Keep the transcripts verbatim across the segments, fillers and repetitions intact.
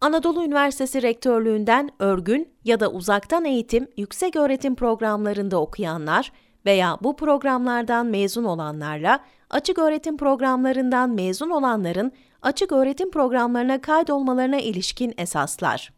Anadolu Üniversitesi Rektörlüğü'nden örgün ya da uzaktan eğitim yükseköğretim programlarında okuyanlar veya bu programlardan mezun olanlarla açıköğretim programlarından mezun olanların açıköğretim programlarına kaydolmalarına ilişkin esaslar.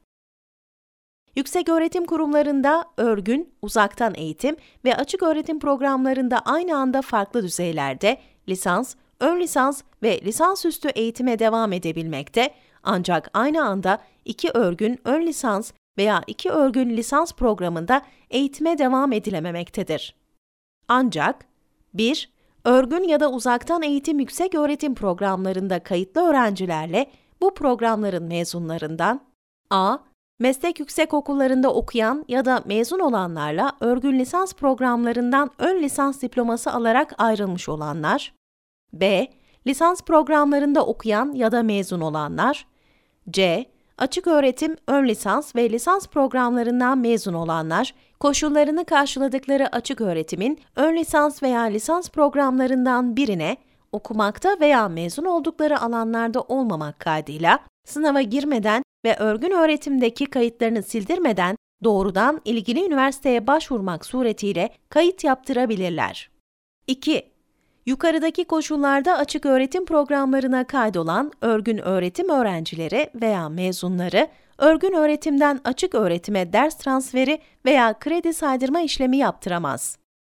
Yükseköğretim kurumlarında örgün, uzaktan eğitim ve açıköğretim programlarında aynı anda farklı düzeylerde lisans, ön lisans ve lisansüstü eğitime devam edebilmekte, ancak aynı anda iki örgün ön lisans veya iki örgün lisans programında eğitime devam edilememektedir. Ancak bir Örgün ya da uzaktan eğitim yükseköğretim programlarında kayıtlı öğrencilerle bu programların mezunlarından a. Meslek yüksekokullarında okuyan ya da mezun olanlarla örgün lisans programlarından ön lisans diploması alarak ayrılmış olanlar, b. Lisans programlarında okuyan ya da mezun olanlar, c. Açıköğretim, ön lisans ve lisans programlarından mezun olanlar, koşullarını karşıladıkları açıköğretimin ön lisans veya lisans programlarından birine okumakta veya mezun oldukları alanlarda olmamak kaydıyla sınava girmeden ve örgün öğretimdeki kayıtlarını sildirmeden doğrudan ilgili üniversiteye başvurmak suretiyle kayıt yaptırabilirler. iki. Yukarıdaki koşullarda açıköğretim programlarına kaydolan örgün öğretim öğrencileri veya mezunları, örgün öğretimden açık öğretime ders transferi veya kredi saydırma işlemi yaptıramaz.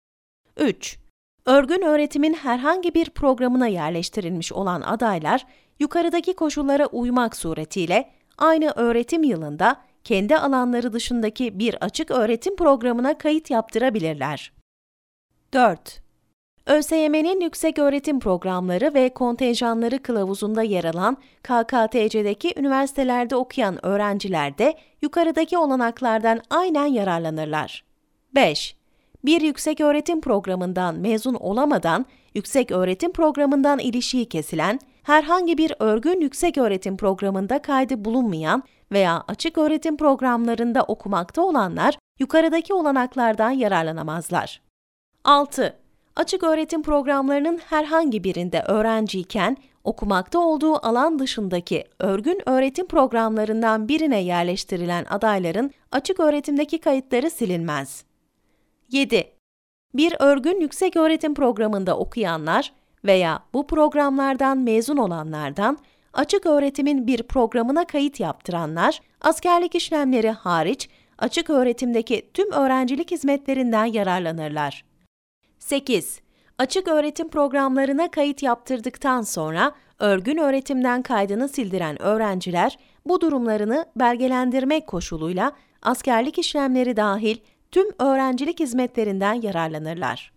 üç. Örgün öğretimin herhangi bir programına yerleştirilmiş olan adaylar, yukarıdaki koşullara uymak suretiyle aynı öğretim yılında kendi alanları dışındaki bir açık öğretim programına kayıt yaptırabilirler. dört. ÖSYM'nin yükseköğretim programları ve kontenjanları kılavuzunda yer alan K K T C'deki üniversitelerde okuyan öğrenciler de yukarıdaki olanaklardan aynen yararlanırlar. beş. Bir yükseköğretim programından mezun olamadan, yükseköğretim programından ilişiği kesilen, herhangi bir örgün yükseköğretim programında kaydı bulunmayan veya açıköğretim programlarında okumakta olanlar yukarıdaki olanaklardan yararlanamazlar. altı. Açıköğretim programlarının herhangi birinde öğrenciyken, okumakta olduğu alan dışındaki örgün öğretim programlarından birine yerleştirilen adayların açıköğretimdeki kayıtları silinmez. yedi. Bir örgün yükseköğretim programında okuyanlar veya bu programlardan mezun olanlardan açıköğretimin bir programına kayıt yaptıranlar, askerlik işlemleri hariç açıköğretimdeki tüm öğrencilik hizmetlerinden yararlanırlar. sekiz. Açık öğretim programlarına kayıt yaptırdıktan sonra örgün öğretimden kaydını sildiren öğrenciler bu durumlarını belgelendirmek koşuluyla askerlik işlemleri dahil tüm öğrencilik hizmetlerinden yararlanırlar.